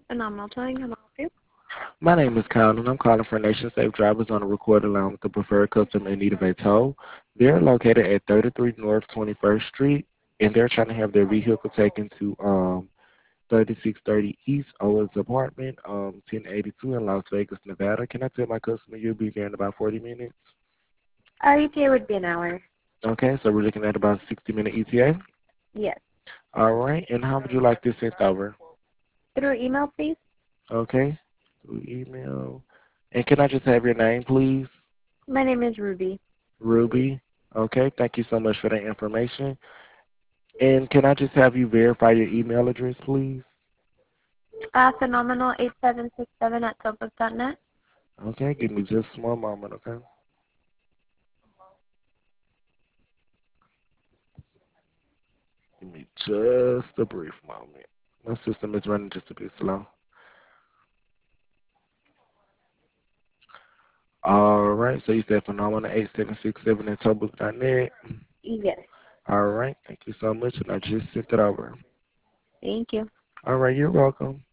Phenomenal towing. How may I help you? My name is Kyle, and I'm calling for Nation Safe Drivers on a recorded line with the preferred customer in need of a tow. They're located at 33 North 21st Street, and they're trying to have their vehicle taken to 3630 East Owens Apartment, 1082 in Las Vegas, Nevada. Can I tell my customer you'll be there in about 40 minutes? Our ETA would be an hour. Okay, so we're looking at about 60-minute ETA. Yes. All right, and how would you like this sent over? Through email, please. Okay, through email. And can I just have your name, please? My name is Ruby. Ruby. Okay, thank you so much for that information. And can I just have you verify your email address, please? Phenomenal8767 at topic.net. Okay, give me just one moment, okay? Give me just a brief moment. My system is running just a bit slow. All right, so you said phenomenal8767 at topic.net. Yes. All right, thank you so much, and I just sent it over. Thank you. All right, you're welcome.